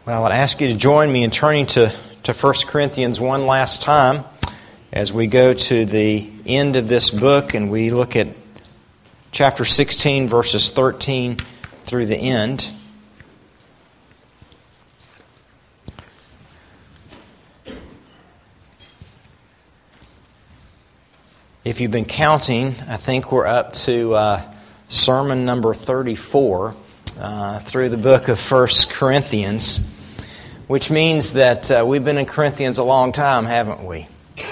Well, I'd ask you to join me in turning to 1 Corinthians one last time as we go to the end of this book and we look at chapter 16, verses 13 through the end. If you've been counting, I think we're up to sermon number 34 through the book of 1 Corinthians, which means that we've been in Corinthians a long time, haven't we?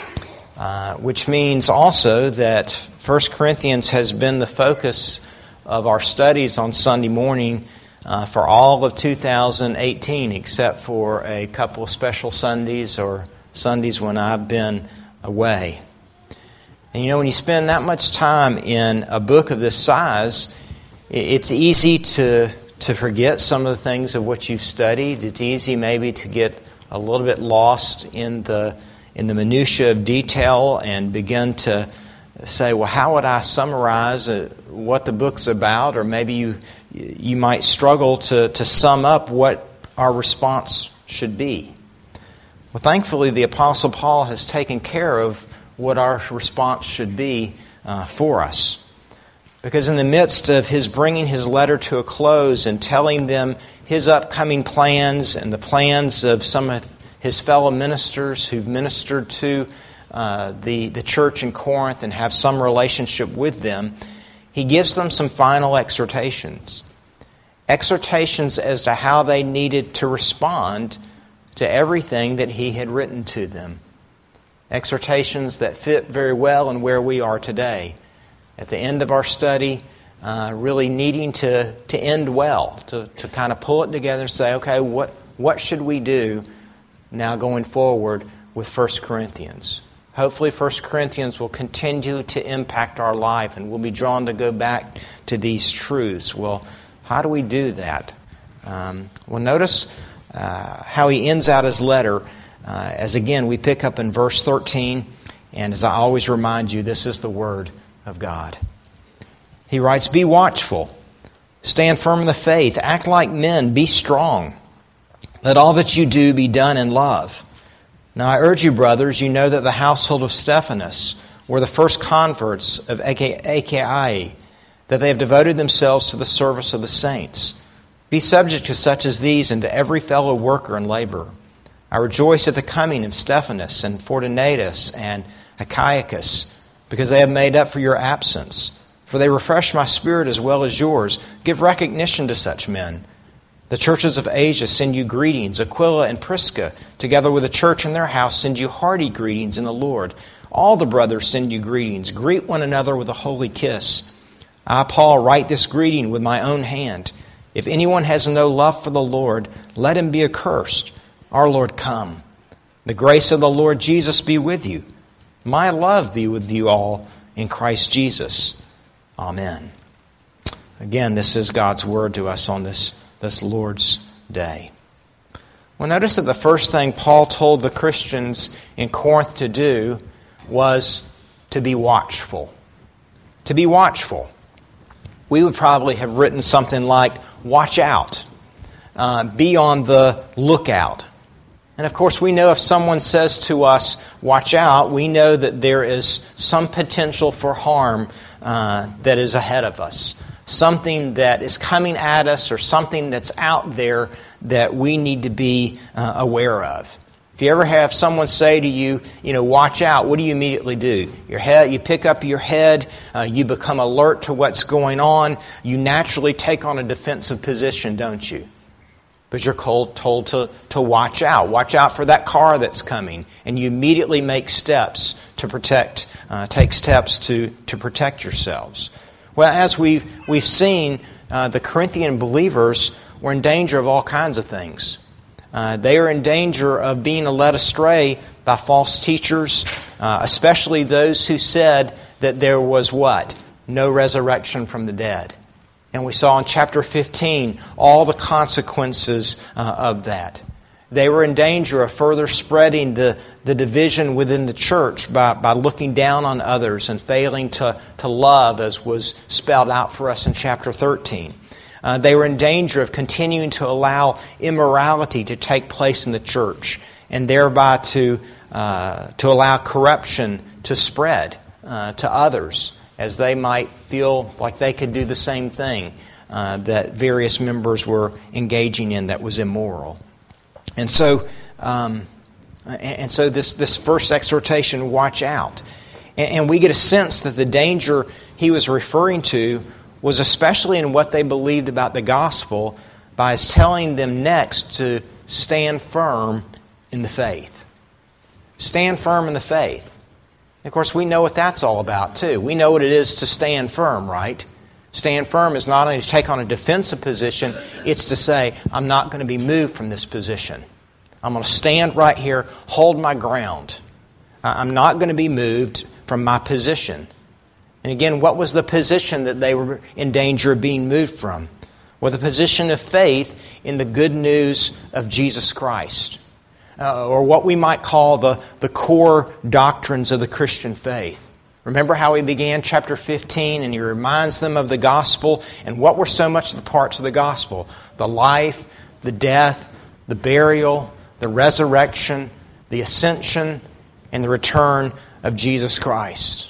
Which means also that 1 Corinthians has been the focus of our studies on Sunday morning for all of 2018, except for a couple of special Sundays or Sundays when I've been away. And you know, when you spend that much time in a book of this size, it's easy to forget some of the things of what you've studied. It's easy maybe to get a little bit lost in the minutiae of detail and begin to say, well, how would I summarize what the book's about? Or maybe you might struggle to sum up what our response should be. Well, thankfully, the Apostle Paul has taken care of what our response should be for us. Because in the midst of his bringing his letter to a close and telling them his upcoming plans and the plans of some of his fellow ministers who've ministered to the church in Corinth and have some relationship with them, he gives them some final exhortations. Exhortations as to how they needed to respond to everything that he had written to them. Exhortations that fit very well in where we are today. At the end of our study, really needing to end well, to kind of pull it together and say, okay, what should we do now going forward with 1 Corinthians? Hopefully 1 Corinthians will continue to impact our life and we'll be drawn to go back to these truths. Well, how do we do that? Well, notice how he ends out his letter. As again, we pick up in verse 13, and as I always remind you, this is the Word of God. He writes, "Be watchful, stand firm in the faith, act like men, be strong. Let all that you do be done in love. Now I urge you, brothers, you know that the household of Stephanas were the first converts of Achaia, that they have devoted themselves to the service of the saints. Be subject to such as these and to every fellow worker and laborer. I rejoice at the coming of Stephanas and Fortunatus and Achaicus, because they have made up for your absence. For they refresh my spirit as well as yours. Give recognition to such men. The churches of Asia send you greetings. Aquila and Prisca, together with the church in their house, send you hearty greetings in the Lord. All the brothers send you greetings. Greet one another with a holy kiss. I, Paul, write this greeting with my own hand. If anyone has no love for the Lord, let him be accursed. Our Lord, come. The grace of the Lord Jesus be with you. My love be with you all in Christ Jesus. Amen." Again, this is God's word to us on this Lord's Day. Well, notice that the first thing Paul told the Christians in Corinth to do was to be watchful. To be watchful. We would probably have written something like, watch out. Be on the lookout. And of course, we know if someone says to us, watch out, we know that there is some potential for harm that is ahead of us. Something that is coming at us or something that's out there that we need to be aware of. If you ever have someone say to you, watch out, what do you immediately do? You pick up your head, you become alert to what's going on, you naturally take on a defensive position, don't you? But you're told to watch out. Watch out for that car that's coming. And you immediately make steps to take steps to protect yourselves. Well, as we've seen, the Corinthian believers were in danger of all kinds of things. They are in danger of being led astray by false teachers, especially those who said that there was what? No resurrection from the dead. And we saw in chapter 15 all the consequences of that. They were in danger of further spreading the division within the church by looking down on others and failing to love, as was spelled out for us in chapter 13. They were in danger of continuing to allow immorality to take place in the church, and thereby to allow corruption to spread to others, as they might feel like they could do the same thing that various members were engaging in that was immoral. And so this first exhortation, watch out. And we get a sense that the danger he was referring to was especially in what they believed about the gospel, by his telling them next to stand firm in the faith. Stand firm in the faith. Of course, we know what that's all about, too. We know what it is to stand firm, right? Stand firm is not only to take on a defensive position, it's to say, I'm not going to be moved from this position. I'm going to stand right here, hold my ground. I'm not going to be moved from my position. And again, what was the position that they were in danger of being moved from? Well, the position of faith in the good news of Jesus Christ. Or what we might call the core doctrines of the Christian faith. Remember how he began chapter 15, and he reminds them of the gospel. And what were so much of the parts of the gospel? The life, the death, the burial, the resurrection, the ascension, and the return of Jesus Christ.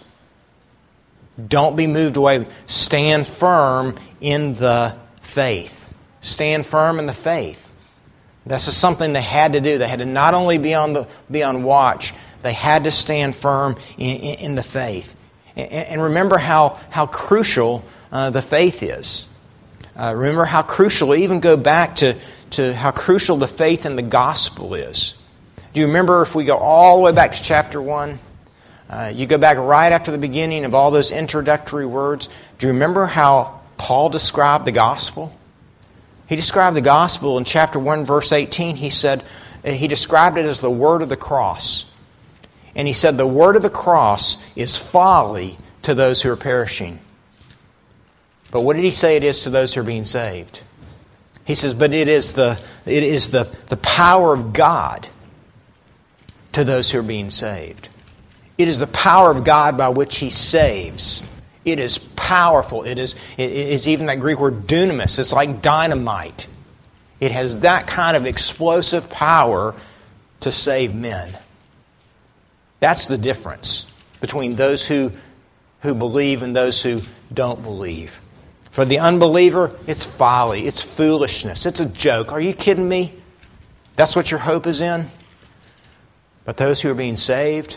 Don't be moved away. Stand firm in the faith. Stand firm in the faith. This is something they had to do. They had to not only be on watch, they had to stand firm in the faith. And remember how crucial the faith is. Remember how crucial, even go back to how crucial the faith in the gospel is. Do you remember, if we go all the way back to chapter 1, you go back right after the beginning of all those introductory words, do you remember how Paul described the gospel? He described the gospel in chapter 1, verse 18. He said, he described it as the word of the cross. And he said the word of the cross is folly to those who are perishing. But what did he say it is to those who are being saved? He says, but it is the power of God to those who are being saved. It is the power of God by which He saves. It is powerful. It is even that Greek word dunamis. It's like dynamite. It has that kind of explosive power to save men. That's the difference between those who believe and those who don't believe. For the unbeliever, it's folly, it's foolishness, it's a joke. Are you kidding me? That's what your hope is in? But those who are being saved,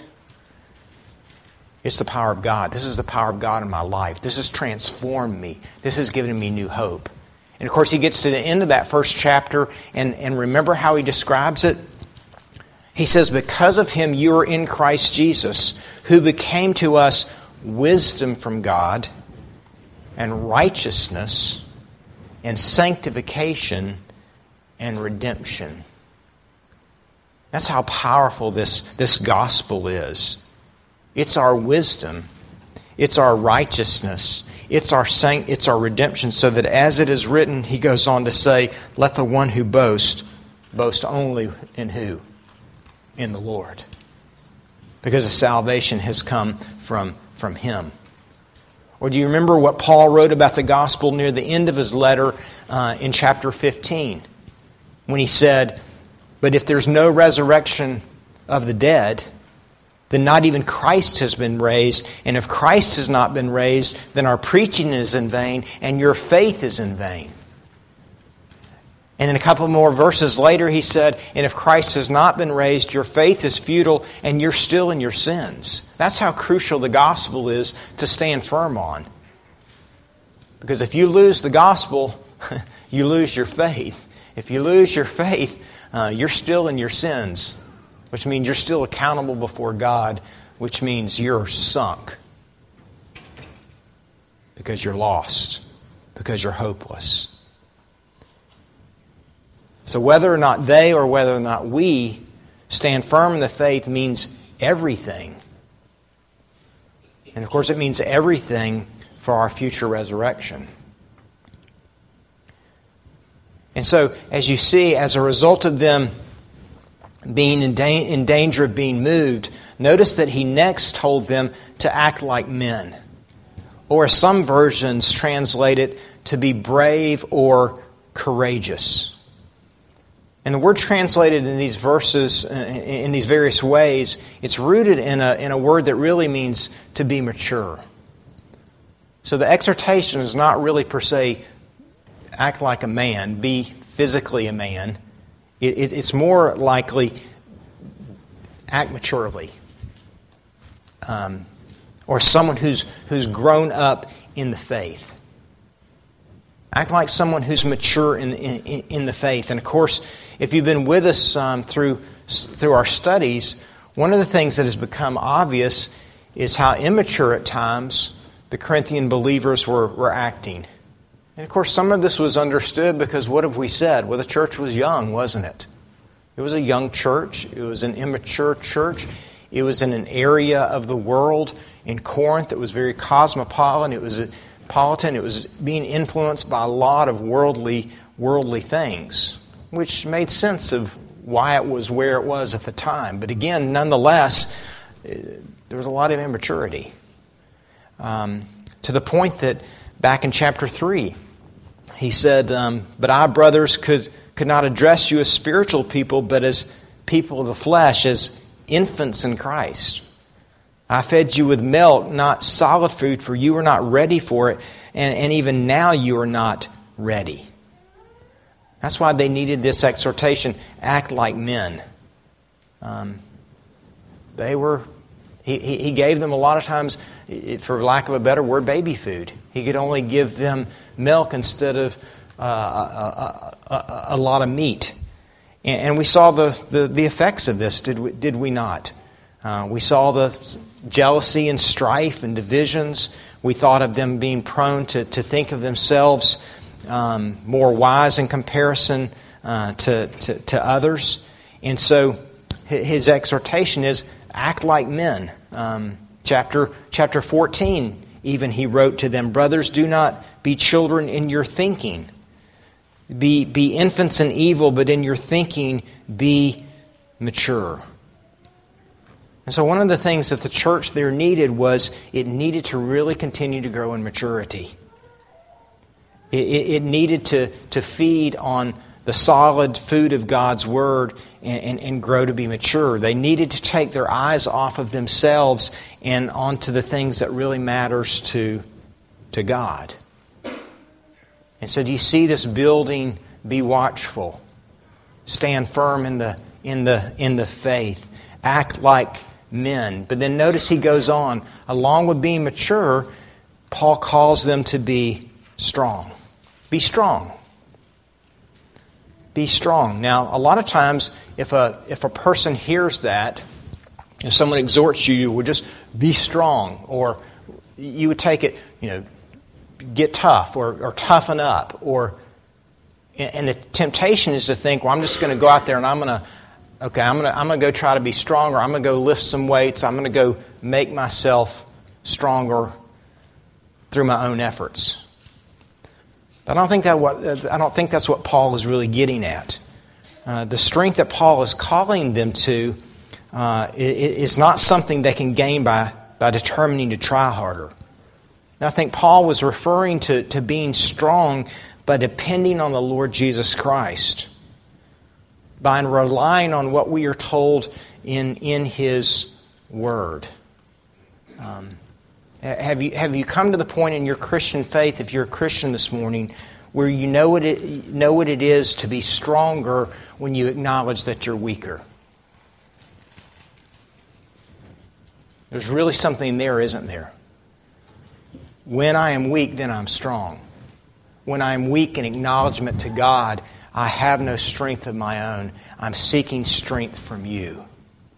it's the power of God. This is the power of God in my life. This has transformed me. This has given me new hope. And of course, he gets to the end of that first chapter, and remember how he describes it? He says, because of Him you are in Christ Jesus, who became to us wisdom from God, and righteousness, and sanctification, and redemption. That's how powerful this gospel is. It's our wisdom. It's our righteousness. It's our redemption, so that as it is written, he goes on to say, let the one who boast only in who? In the Lord. Because the salvation has come from Him. Or do you remember what Paul wrote about the gospel near the end of his letter in chapter 15? When he said, but if there's no resurrection of the dead, then not even Christ has been raised. And if Christ has not been raised, then our preaching is in vain and your faith is in vain. And then a couple more verses later he said, and if Christ has not been raised, your faith is futile and you're still in your sins. That's how crucial the gospel is to stand firm on. Because if you lose the gospel, you lose your faith. If you lose your faith, you're still in your sins. Which means you're still accountable before God, which means you're sunk. Because you're lost. Because you're hopeless. So whether or not they or whether or not we stand firm in the faith means everything. And of course it means everything for our future resurrection. And so, as you see, as a result of them being in danger of being moved, notice that he next told them to act like men. Or as some versions translate it, to be brave or courageous. And the word translated in these verses, in these various ways, it's rooted in a word that really means to be mature. So the exhortation is not really per se, act like a man, be physically a man. It's more likely, act maturely. Or someone who's grown up in the faith. Act like someone who's mature in the faith. And of course, if you've been with us through our studies, one of the things that has become obvious is how immature at times the Corinthian believers were acting. And of course, some of this was understood because what have we said? Well, the church was young, wasn't it? It was a young church. It was an immature church. It was in an area of the world in Corinth that was very cosmopolitan. It was being influenced by a lot of worldly things, which made sense of why it was where it was at the time. But again, nonetheless, there was a lot of immaturity. To the point that back in chapter 3, he said, "But I, brothers, could not address you as spiritual people, but as people of the flesh, as infants in Christ. I fed you with milk, not solid food, for you were not ready for it, and even now you are not ready." That's why they needed this exhortation, act like men. He gave them a lot of times, for lack of a better word, baby food. He could only give them milk instead of a lot of meat. And we saw the effects of this, did we not? We saw the jealousy and strife and divisions. We thought of them being prone to think of themselves more wise in comparison to others. And so his exhortation is, act like men. Chapter 14, even he wrote to them, "Brothers, do not be children in your thinking. Be infants in evil, but in your thinking be mature." And so one of the things that the church there needed was it needed to really continue to grow in maturity. It needed to feed on the solid food of God's Word and grow to be mature. They needed to take their eyes off of themselves and onto the things that really matters to God. And so do you see this building? Be watchful. Stand firm in the faith. Act like men. But then notice he goes on. Along with being mature, Paul calls them to be strong. Be strong. Be strong. Now, a lot of times, if a person hears that, if someone exhorts you, you would just be strong, or you would take it, get tough or toughen up, and the temptation is to think, well, I'm just going to go out there and I'm going to go try to be stronger. I'm going to go lift some weights. I'm going to go make myself stronger through my own efforts. But I don't think that's what Paul is really getting at. The strength that Paul is calling them to is not something they can gain by determining to try harder. And I think Paul was referring to being strong by depending on the Lord Jesus Christ, by relying on what we are told in His Word. Have you come to the point in your Christian faith, if you're a Christian this morning, where you know what it is to be stronger when you acknowledge that you're weaker? There's really something there, isn't there? When I am weak, then I'm strong. When I am weak in acknowledgement to God, I have no strength of my own. I'm seeking strength from you.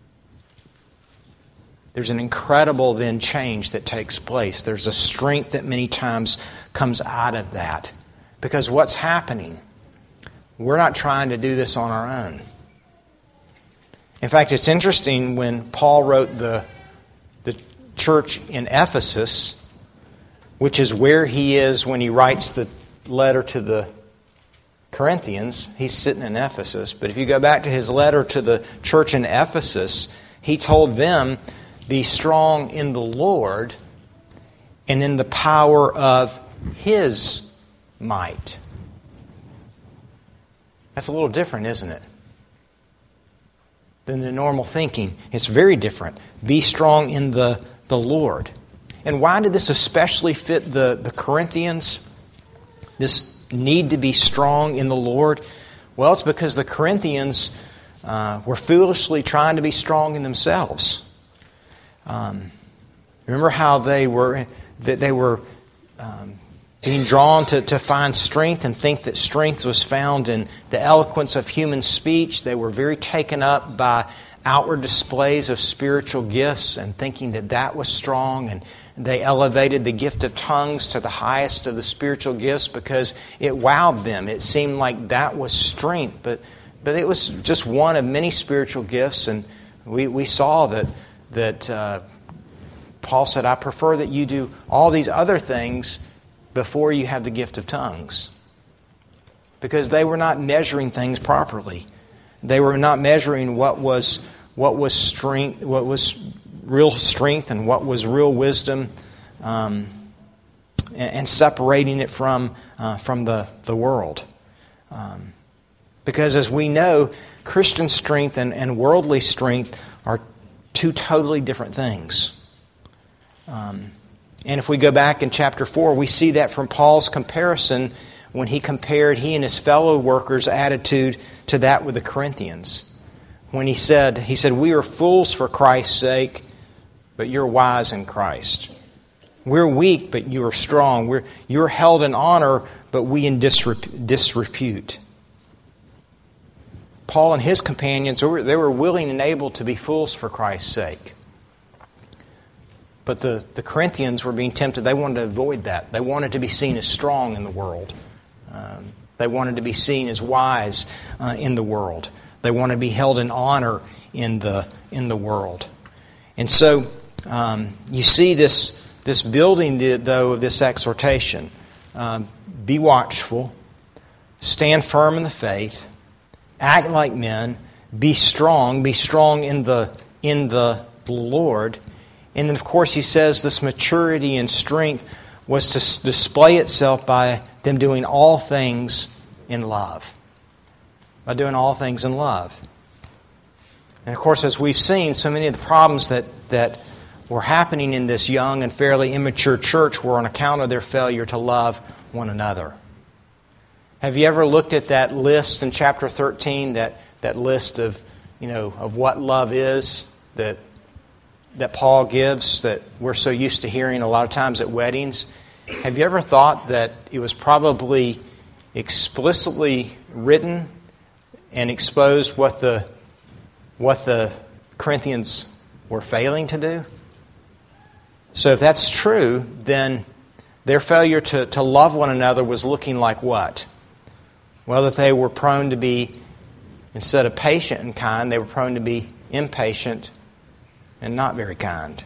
There's an incredible then change that takes place. There's a strength that many times comes out of that. Because what's happening? We're not trying to do this on our own. In fact, it's interesting when Paul wrote the church in Ephesus, which is where he is when he writes the letter to the Corinthians. He's sitting in Ephesus. But if you go back to his letter to the church in Ephesus, he told them, be strong in the Lord and in the power of His might. That's a little different, isn't it? Than the normal thinking. It's very different. Be strong in the Lord. And why did this especially fit the Corinthians? This need to be strong in the Lord? Well, it's because the Corinthians were foolishly trying to be strong in themselves. Remember how they were being drawn to find strength and think that strength was found in the eloquence of human speech. They were very taken up by outward displays of spiritual gifts and thinking that was strong, and they elevated the gift of tongues to the highest of the spiritual gifts because it wowed them. It seemed like that was strength, but it was just one of many spiritual gifts, and we saw that Paul said, I prefer that you do all these other things before you have the gift of tongues. Because they were not measuring things properly. They were not measuring what was strength, what was real strength and what was real wisdom, and separating it from the world. Because as we know, Christian strength and worldly strength are two totally different things. And if we go back in chapter 4, we see that from Paul's comparison when he compared he and his fellow workers' attitude to that with the Corinthians. When he said, we are fools for Christ's sake, but you're wise in Christ. We're weak, but you are strong. You're held in honor, but we in disrepute. Paul and his companions, they were willing and able to be fools for Christ's sake. But the Corinthians were being tempted. They wanted to avoid that. They wanted to be seen as strong in the world. They wanted to be seen as wise in the world. They wanted to be held in honor in the world. And so you see this building, though, of this exhortation. Be watchful. Stand firm in the faith. Act like men. Be strong. Be strong in the Lord. And then, of course, he says this maturity and strength was to display itself by them doing all things in love. By doing all things in love. And, of course, as we've seen, so many of the problems that were happening in this young and fairly immature church were on account of their failure to love one another. Have you ever looked at that list in chapter 13, that list of what love is that Paul gives, that we're so used to hearing a lot of times at weddings? Have you ever thought that it was probably explicitly written and exposed what the Corinthians were failing to do? So if that's true, then their failure to love one another was looking like what? Well, that they were prone to be, instead of patient and kind, they were prone to be impatient and not very kind.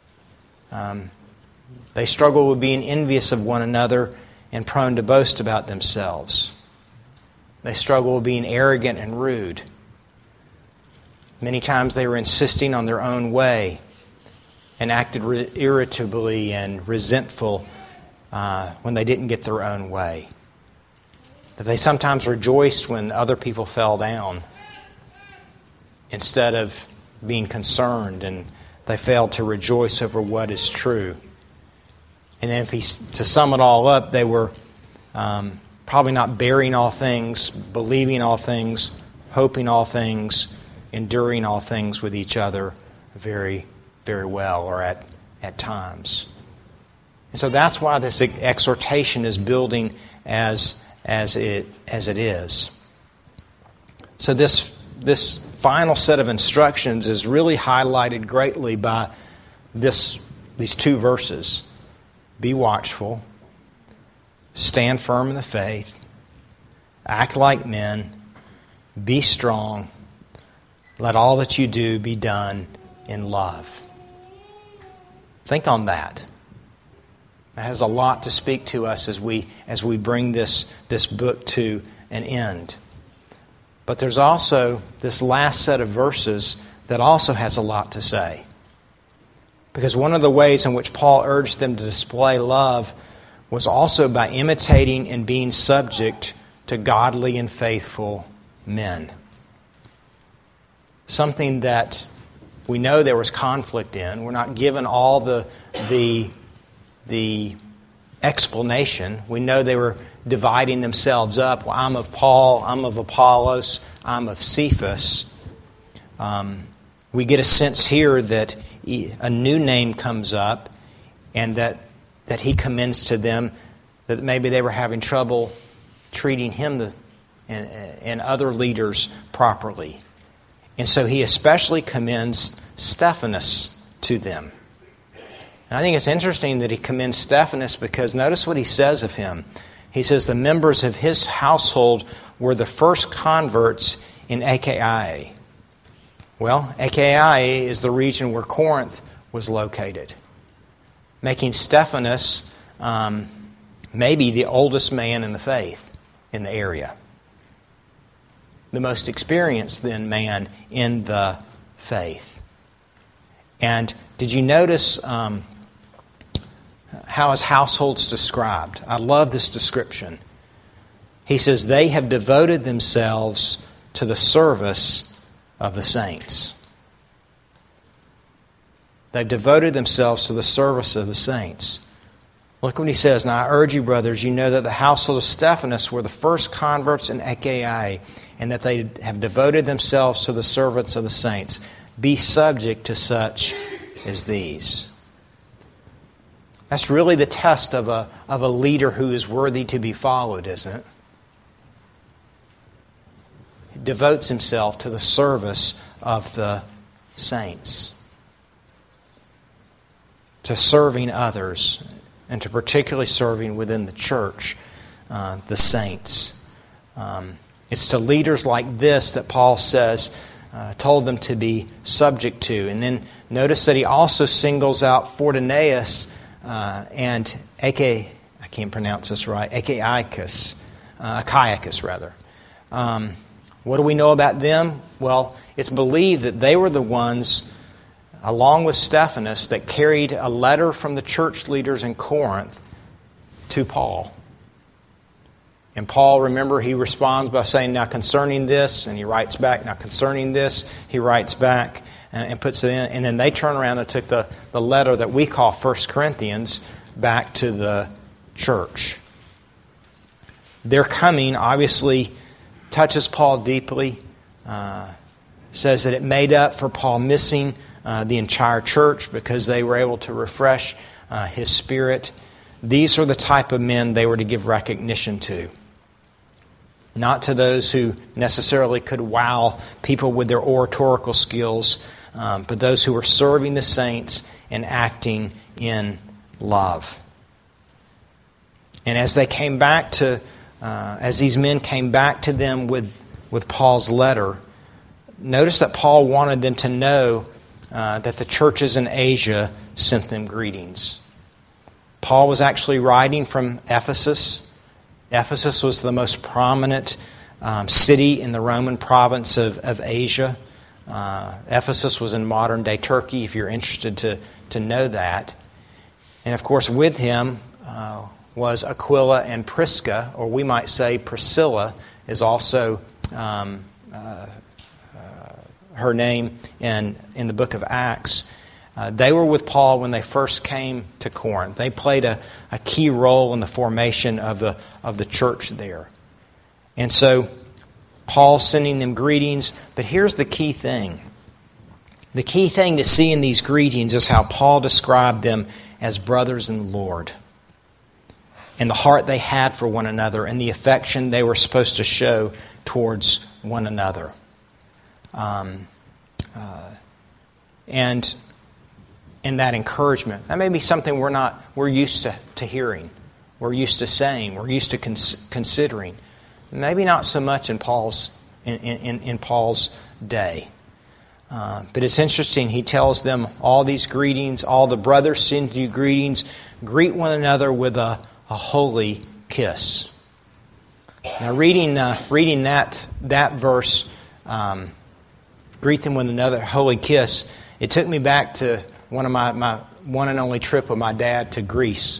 They struggled with being envious of one another and prone to boast about themselves. They struggled with being arrogant and rude. Many times they were insisting on their own way and acted irritably and resentful when they didn't get their own way. That they sometimes rejoiced when other people fell down instead of being concerned, and they failed to rejoice over what is true. And then to sum it all up, they were probably not bearing all things, believing all things, hoping all things, enduring all things with each other very, very well, or at times. And so that's why this exhortation is building as it is. So this final set of instructions is really highlighted greatly by these two verses. Be watchful, stand firm in the faith, act like men, be strong, let all that you do be done in love. Think on that. It has a lot to speak to us as we bring this book to an end. But there's also this last set of verses that also has a lot to say. Because one of the ways in which Paul urged them to display love was also by imitating and being subject to godly and faithful men. Something that we know there was conflict in. We're not given all the explanation. We know they were dividing themselves up. Well, I'm of Paul, I'm of Apollos, I'm of Cephas. We get a sense here that a new name comes up and that he commends to them that maybe they were having trouble treating him and other leaders properly. And so he especially commends Stephanas to them. And I think it's interesting that he commends Stephanas because notice what he says of him. He says the members of his household were the first converts in Achaia. Well, Achaia is the region where Corinth was located, making Stephanas maybe the oldest man in the faith in the area. The most experienced then man in the faith. And did you notice how his household's described? I love this description. He says, they have devoted themselves to the service of the saints. They've devoted themselves to the service of the saints. Look what he says. Now I urge you, brothers, you know that the household of Stephanas were the first converts in Achaia, and that they have devoted themselves to the servants of the saints. Be subject to such as these. That's really the test of a leader who is worthy to be followed, isn't it? He devotes himself to the service of the saints, to serving others, and to particularly serving within the church, the saints. It's to leaders like this that Paul says, told them to be subject to. And then notice that he also singles out Fortunatus and Achaicus rather. What do we know about them? Well, it's believed that they were the ones, along with Stephanas, that carried a letter from the church leaders in Corinth to Paul. And Paul, remember, he responds by saying, now concerning this, and he writes back, now concerning this, he writes back and puts it in. And then they turn around and took the letter that we call 1 Corinthians back to the church. Their coming obviously touches Paul deeply, says that it made up for Paul missing the entire church because they were able to refresh his spirit. These are the type of men they were to give recognition to. Not to those who necessarily could wow people with their oratorical skills, but those who were serving the saints and acting in love. And as they came back to, as these men came back to them with Paul's letter, notice that Paul wanted them to know that the churches in Asia sent them greetings. Paul was actually writing from Ephesus. Ephesus was the most prominent city in the Roman province of Asia. Ephesus was in modern-day Turkey, if you're interested to know that. And of course, with him was Aquila and Prisca, or we might say Priscilla is also her name in the book of Acts. They were with Paul when they first came to Corinth. They played a key role in the formation of the church there. And so Paul's sending them greetings, but here's the key thing. The key thing to see in these greetings is how Paul described them as brothers in the Lord, and the heart they had for one another, and the affection they were supposed to show towards one another. And that encouragement. That may be something we're used to hearing, we're used to saying, we're used to considering. Maybe not so much in Paul's day. But it's interesting. He tells them all these greetings. All the brothers send you greetings. Greet one another with a holy kiss. Now, reading that verse, greet them with another holy kiss. It took me back to one of my one and only trip with my dad to Greece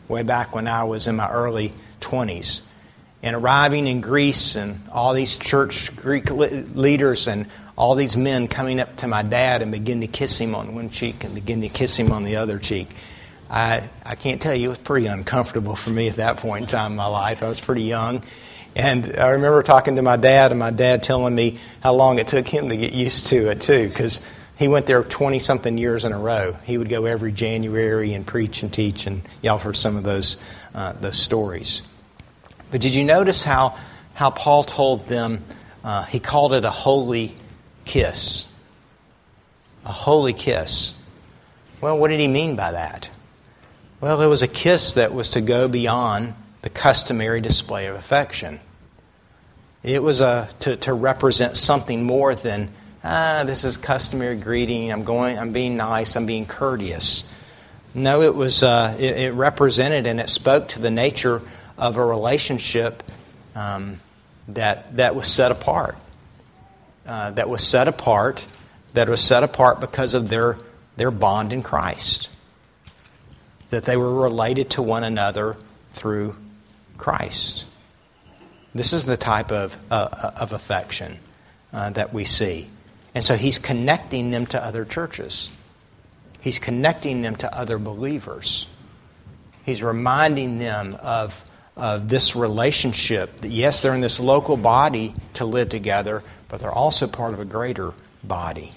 way back when I was in my early 20s. And arriving in Greece and all these church Greek leaders and all these men coming up to my dad and begin to kiss him on one cheek and begin to kiss him on the other cheek. I can't tell you, it was pretty uncomfortable for me at that point in time in my life. I was pretty young. And I remember talking to my dad, and my dad telling me how long it took him to get used to it, too, because he went there 20-something years in a row. He would go every January and preach and teach, and y'all heard some of those stories. But did you notice how Paul told them, he called it a holy kiss? A holy kiss. Well, what did he mean by that? Well, it was a kiss that was to go beyond the customary display of affection. It was to represent something more than, this is customary greeting, I'm being nice, I'm being courteous. No, it was it represented and it spoke to the nature of a relationship that was set apart. That was set apart because of their bond in Christ. That they were related to one another through Christ. This is the type of affection that we see. And so he's connecting them to other churches. He's connecting them to other believers. He's reminding them of this relationship that, yes, they're in this local body to live together, but they're also part of a greater body.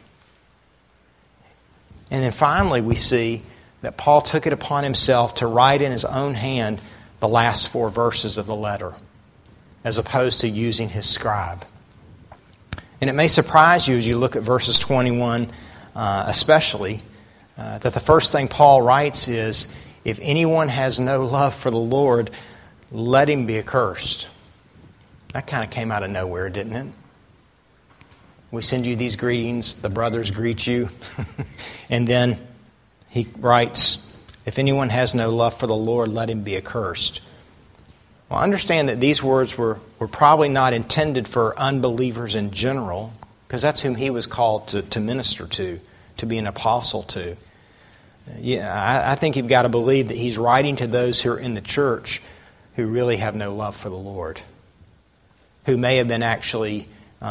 And then finally we see that Paul took it upon himself to write in his own hand the last 4 verses of the letter, as opposed to using his scribe. And it may surprise you as you look at verses 21 especially, that the first thing Paul writes is, if anyone has no love for the Lord, let him be accursed. That kind of came out of nowhere, didn't it? We send you these greetings, the brothers greet you, and then he writes, if anyone has no love for the Lord, let him be accursed. Well, understand that these words were probably not intended for unbelievers in general, because that's whom he was called to minister to be an apostle to. I think you've got to believe that he's writing to those who are in the church who really have no love for the Lord, who may have been actually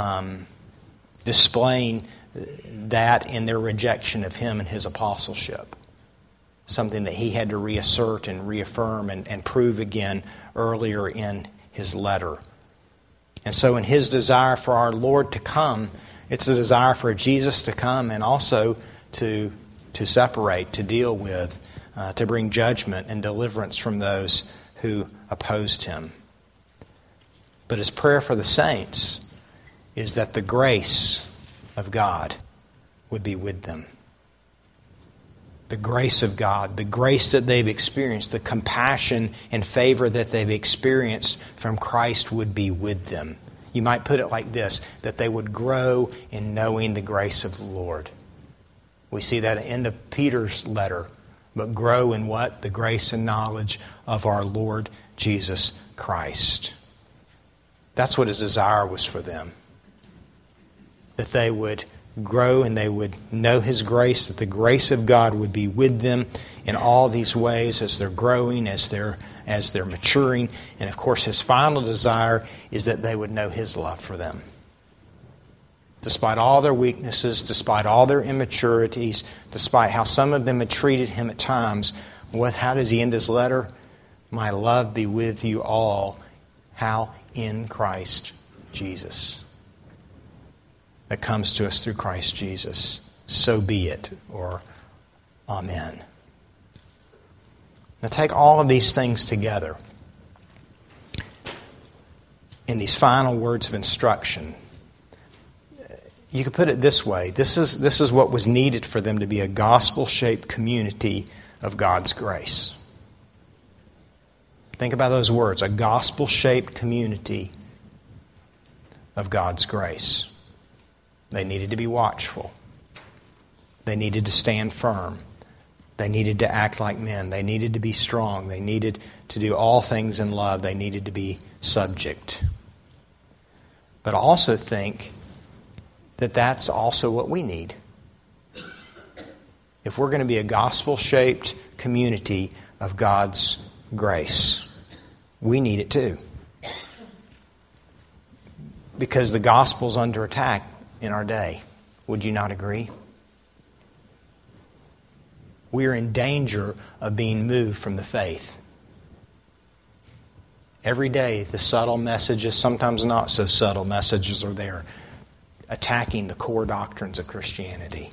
displaying that in their rejection of him and his apostleship. Something that he had to reassert and reaffirm and prove again earlier in his letter. And so in his desire for our Lord to come, it's the desire for Jesus to come and also to separate, to deal with, to bring judgment and deliverance from those who opposed him. But his prayer for the saints is that the grace of God would be with them. The grace of God, the grace that they've experienced, the compassion and favor that they've experienced from Christ would be with them. You might put it like this, that they would grow in knowing the grace of the Lord. We see that at the end of Peter's letter. But grow in what? The grace and knowledge of our Lord Jesus Christ. That's what his desire was for them. That they would grow and they would know his grace, that the grace of God would be with them in all these ways as they're growing, as they're maturing. And of course, his final desire is that they would know his love for them. Despite all their weaknesses, despite all their immaturities, despite how some of them had treated him at times, how does he end his letter? My love be with you all. How? In Christ Jesus. That comes to us through Christ Jesus. So be it, or Amen. Now take all of these things together in these final words of instruction. You could put it this way. This is what was needed for them to be a gospel-shaped community of God's grace. Think about those words, a gospel-shaped community of God's grace. They needed to be watchful. They needed to stand firm. They needed to act like men. They needed to be strong. They needed to do all things in love. They needed to be subject. But I also think that that's also what we need. If we're going to be a gospel-shaped community of God's grace. We need it too. Because the gospel's under attack in our day. Would you not agree? We are in danger of being moved from the faith. Every day, the subtle messages, sometimes not so subtle messages, are there, attacking the core doctrines of Christianity.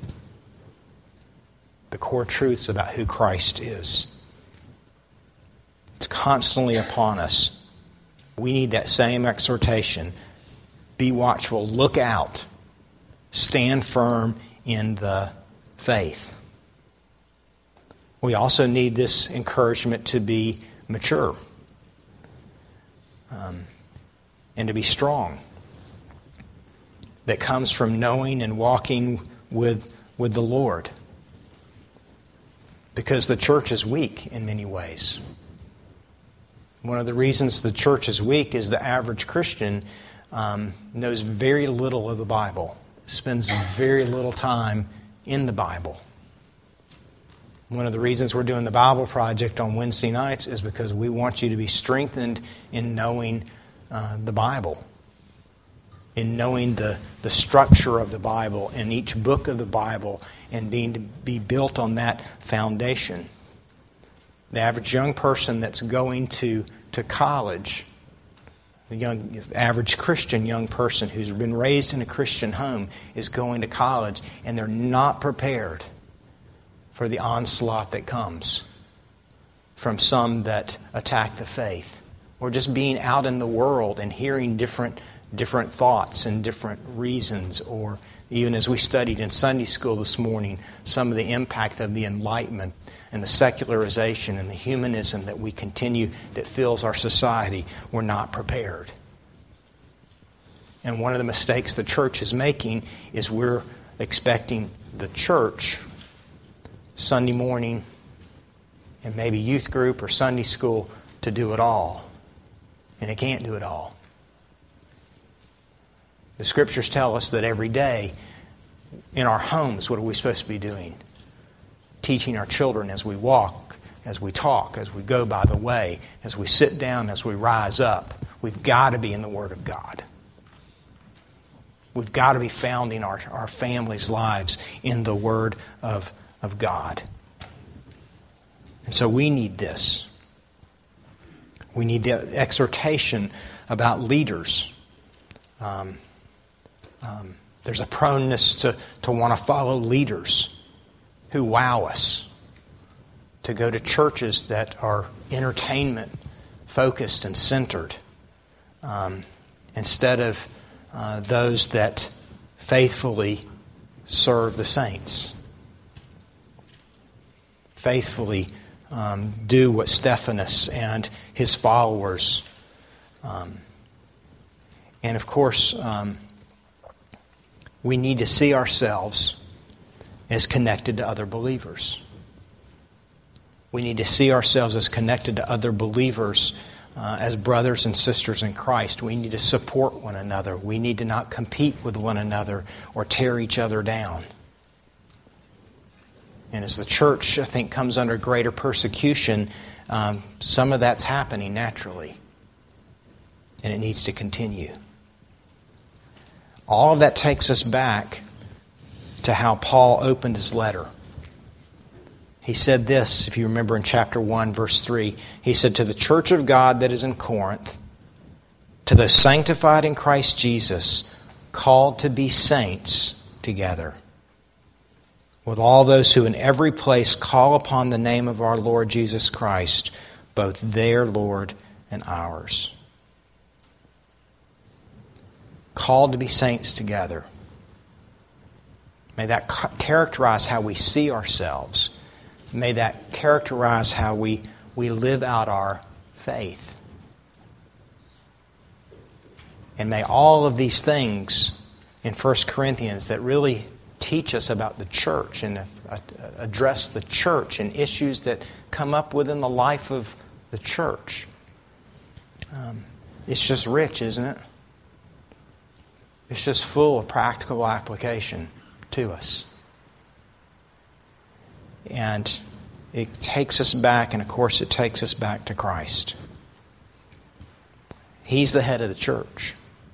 The core truths about who Christ is. It's constantly upon us. We need that same exhortation. Be watchful, look out, stand firm in the faith. We also need this encouragement to be mature and to be strong. That comes from knowing and walking with the Lord. Because the church is weak in many ways. One of the reasons the church is weak is the average Christian knows very little of the Bible, spends very little time in the Bible. One of the reasons we're doing the Bible Project on Wednesday nights is because we want you to be strengthened in knowing the Bible, in knowing the structure of the Bible and each book of the Bible, and be built on that foundation. The average young person that's going to college, the average Christian young person who's been raised in a Christian home is going to college, and they're not prepared for the onslaught that comes from some that attack the faith, or just being out in the world and hearing different thoughts and different reasons, or even as we studied in Sunday school this morning, some of the impact of the Enlightenment and the secularization and the humanism that we continue, that fills our society. We're not prepared. And one of the mistakes the church is making is we're expecting the church, Sunday morning, and maybe youth group or Sunday school, to do it all. And it can't do it all. The Scriptures tell us that every day in our homes, what are we supposed to be doing? Teaching our children as we walk, as we talk, as we go by the way, as we sit down, as we rise up. We've got to be in the Word of God. We've got to be founding our families' lives in the Word of God. And so we need this. We need the exhortation about leaders. There's a proneness to want to follow leaders who wow us, to go to churches that are entertainment focused and centered, instead of those that faithfully serve the saints, faithfully do what Stephanus and his followers, and of course, we need to see ourselves as connected to other believers. We need to see ourselves as connected to other believers as brothers and sisters in Christ. We need to support one another. We need to not compete with one another or tear each other down. And as the church, I think, comes under greater persecution, some of that's happening naturally. And it needs to continue. All of that takes us back to how Paul opened his letter. He said this, if you remember in chapter 1, verse 3. He said, "To the church of God that is in Corinth, to those sanctified in Christ Jesus, called to be saints together, with all those who in every place call upon the name of our Lord Jesus Christ, both their Lord and ours." Called to be saints together. May that characterize how we see ourselves. May that characterize how we live out our faith. And may all of these things in 1 Corinthians that really teach us about the church and address the church and issues that come up within the life of the church. It's just rich, isn't it? It's just full of practical application to us. And it takes us back, and of course it takes us back to Christ. He's the head of the church.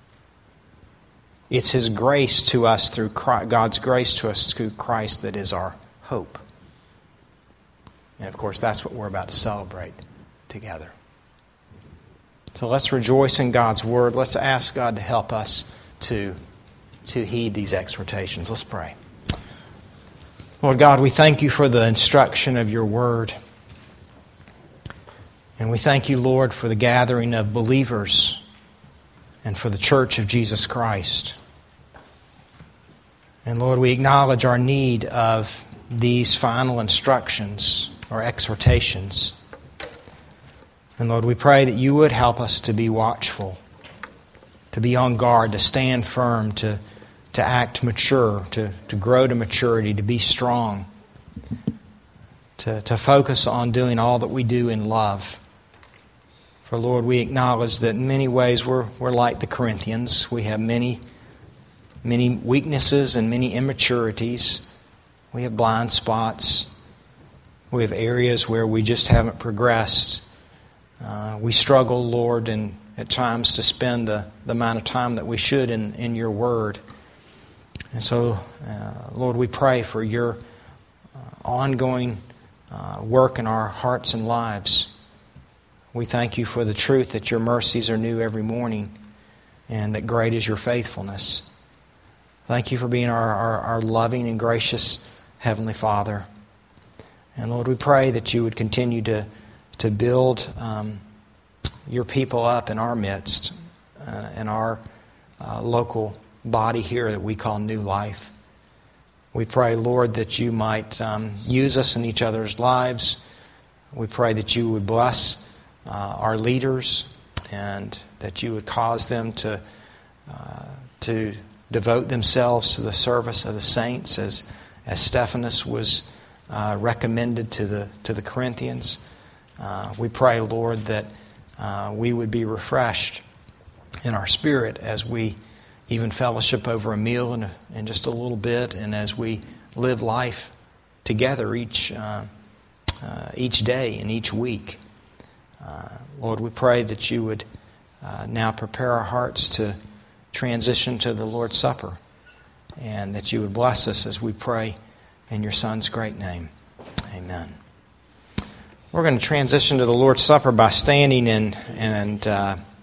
It's His grace to us through Christ, God's grace to us through Christ that is our hope. And of course, that's what we're about to celebrate together. So let's rejoice in God's Word. Let's ask God to help us to heed these exhortations. Let's pray. Lord God, we thank You for the instruction of Your Word. And we thank You, Lord, for the gathering of believers and for the church of Jesus Christ. And Lord, we acknowledge our need of these final instructions or exhortations. And Lord, we pray that You would help us to be watchful, to be on guard, to stand firm, to act mature, to grow to maturity, to be strong, to focus on doing all that we do in love. For Lord, we acknowledge that in many ways we're like the Corinthians. We have many weaknesses and many immaturities. We have blind spots. We have areas where we just haven't progressed. We struggle, Lord, and at times to spend the amount of time that we should in Your Word. And so, Lord, we pray for Your ongoing work in our hearts and lives. We thank You for the truth that Your mercies are new every morning and that great is Your faithfulness. Thank You for being our loving and gracious Heavenly Father. And Lord, we pray that You would continue to build Your people up in our midst, in our local body here that we call New Life. We pray, Lord, that You might use us in each other's lives. We pray that You would bless our leaders and that You would cause them to devote themselves to the service of the saints as Stephanas was recommended to the Corinthians. We pray, Lord, that we would be refreshed in our spirit as we even fellowship over a meal in just a little bit, and as we live life together each day and each week. Lord, we pray that You would now prepare our hearts to transition to the Lord's Supper, and that You would bless us as we pray in Your Son's great name. Amen. We're going to transition to the Lord's Supper by standing and